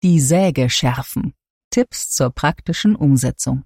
Die Säge schärfen. Tipps zur praktischen Umsetzung.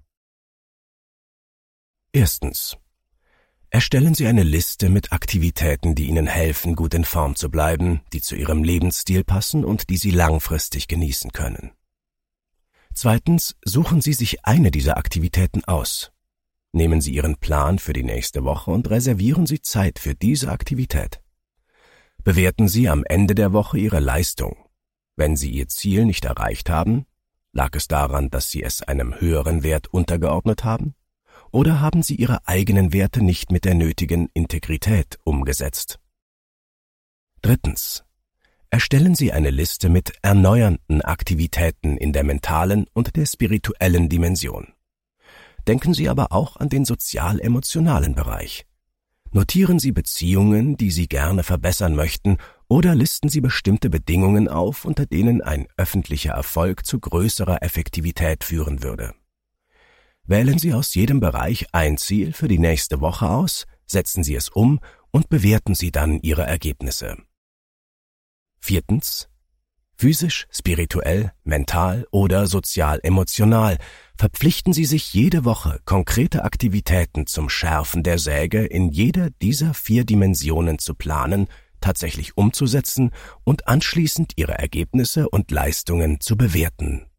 Erstens. Erstellen Sie eine Liste mit Aktivitäten, die Ihnen helfen, gut in Form zu bleiben, die zu Ihrem Lebensstil passen und die Sie langfristig genießen können. Zweitens, suchen Sie sich eine dieser Aktivitäten aus. Nehmen Sie Ihren Plan für die nächste Woche und reservieren Sie Zeit für diese Aktivität. Bewerten Sie am Ende der Woche Ihre Leistung. Wenn Sie Ihr Ziel nicht erreicht haben, lag es daran, dass Sie es einem höheren Wert untergeordnet haben? Oder haben Sie Ihre eigenen Werte nicht mit der nötigen Integrität umgesetzt? Drittens. Erstellen Sie eine Liste mit erneuernden Aktivitäten in der mentalen und der spirituellen Dimension. Denken Sie aber auch an den sozial-emotionalen Bereich. Notieren Sie Beziehungen, die Sie gerne verbessern möchten, oder listen Sie bestimmte Bedingungen auf, unter denen ein öffentlicher Erfolg zu größerer Effektivität führen würde. Wählen Sie aus jedem Bereich ein Ziel für die nächste Woche aus, setzen Sie es um und bewerten Sie dann Ihre Ergebnisse. Viertens. Physisch, spirituell, mental oder sozial-emotional verpflichten Sie sich jede Woche, konkrete Aktivitäten zum Schärfen der Säge in jeder dieser 4 Dimensionen zu planen, tatsächlich umzusetzen und anschließend Ihre Ergebnisse und Leistungen zu bewerten.